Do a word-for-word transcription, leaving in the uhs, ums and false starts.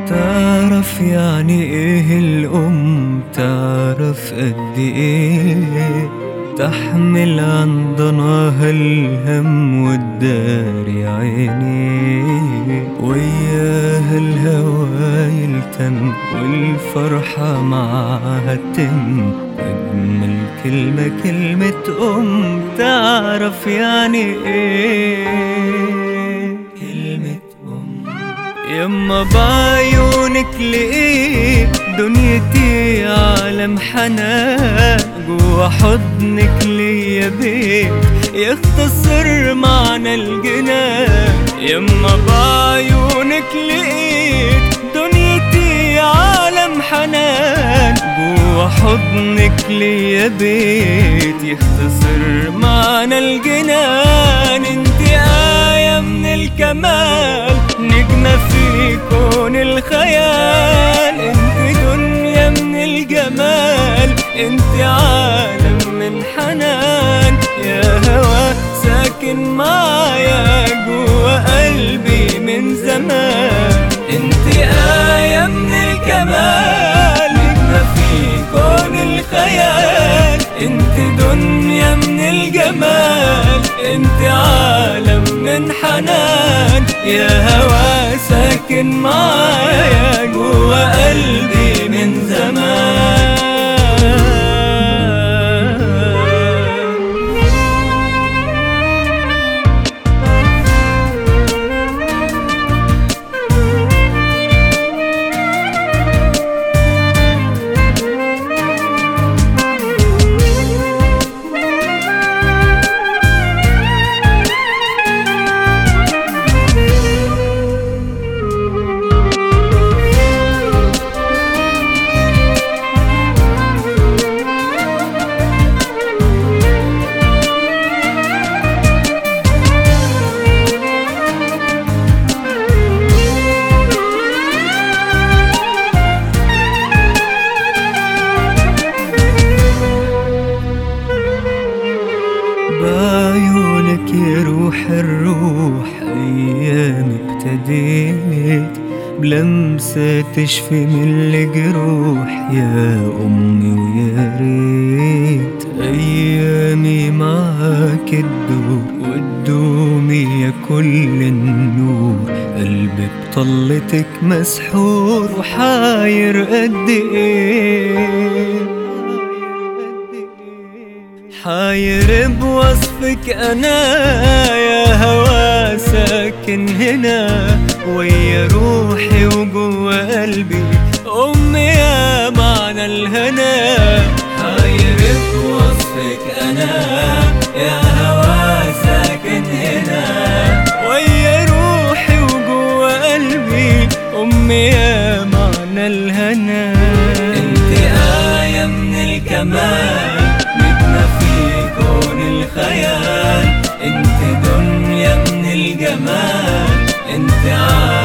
تعرف يعني ايه الأم، تعرف قد ايه تحمل عن ضناها الهم والداري عينيه، وياها الهوايل تم والفرحة معاها تم. أجمل كلمة كلمة أم، تعرف يعني ايه كلمة أم. يما بعيونك لقيت دنيتي عالم حنان، جوا حضنك ليا بيت يختصر معنى الجنان. يما بعيونك لقيت دنيتي عالم حنان، جوا حضنك ليا بيت يختصر معنى الجنان. انت آية من الكمال، نجمة في كون الخيال. انت دنيا من الجمال، انت عالم من حنان. يا هوا ساكن معايا جوا قلبي من زمان. انت آية من الكمال، نجمة في كون الخيال. انت دنيا من الجمال، انت عالم من حنان. يا هوا ساكن معايا جوا قلبي من زمان. بعيونك يروح الروح أيام ابتديت، بلمسة تشفي من الجروح يا أمي ويا ريت. أيامي معاك تدوم وتدومي يا كل النور، قلبي بطلتك مسحور وحاير قد ايه. حاير بوصفك أنا يا هوا ساكن هنا، ويا روحي وجوا قلبي أمي يا معنى الهنا. حاير بوصفك أنا يا هوا ساكن هنا، ويا روحي وجوا قلبي أمي يا معنى الهنا. انت آية من الكمال، في كون الخيال. انت دنيا من الجمال، انت